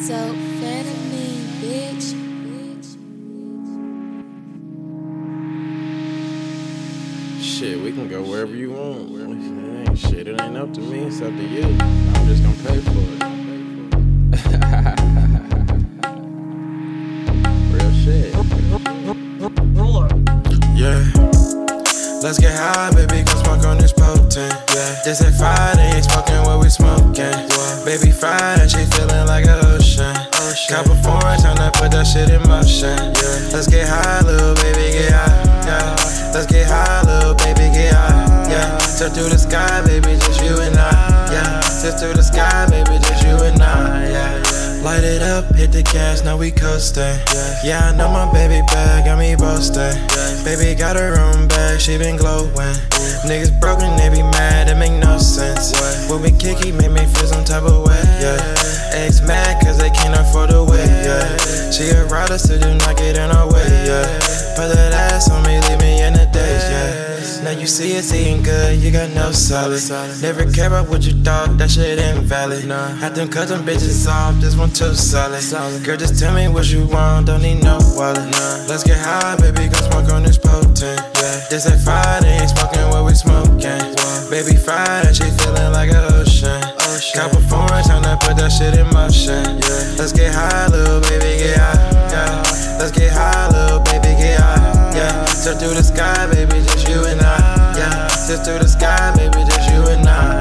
Dope amphetamine, bitch. Shit, we can go wherever you want. Shit, it ain't up to me, it's up to you. I'm just gonna pay for it. Real shit. Yeah. Let's get high, baby, gon' smoke on this potent. Yeah. This ain't Friday, ain't smoking what we smoking. Baby Friday, she feeling like an ocean. Couple foreign, tryna put that shit in motion. Yeah. Let's get high, little baby, get high. Yeah. Let's get high, little baby, get high. Yeah. So through the sky, baby, just you and I. Yeah. Just through the sky, baby, just you and I. Yeah. Light it up, hit the gas, now we coastin'. Yeah, I know my baby bag, got me boastin'. Baby got her own bag, she been glowin'. Niggas broken, they be mad, it make no sense. When we kick, he make me feel some type of way, yeah. Ex mad cause they can't afford to wait, yeah. She a rider, so do not get in her way, yeah. Put that ass on me, leave me in the days, yeah. Now you see it's eating good, you got no solid. Never care about what you thought, that shit invalid. Had them cut them bitches off, this one too solid. Girl, just tell me what you want, don't need no wallet. Let's get high, baby, gon' smoke on this potent. This ain't Friday, ain't smoking what we smoking. Baby Friday, she feeling like an ocean. Couple foreign, tryna put that shit in motion. Let's get high, little baby, get high. Yeah. Let's get high, little baby, get high. Yeah. So through the sky, baby, just you and I. Yeah. Just through the sky, baby, just you and I.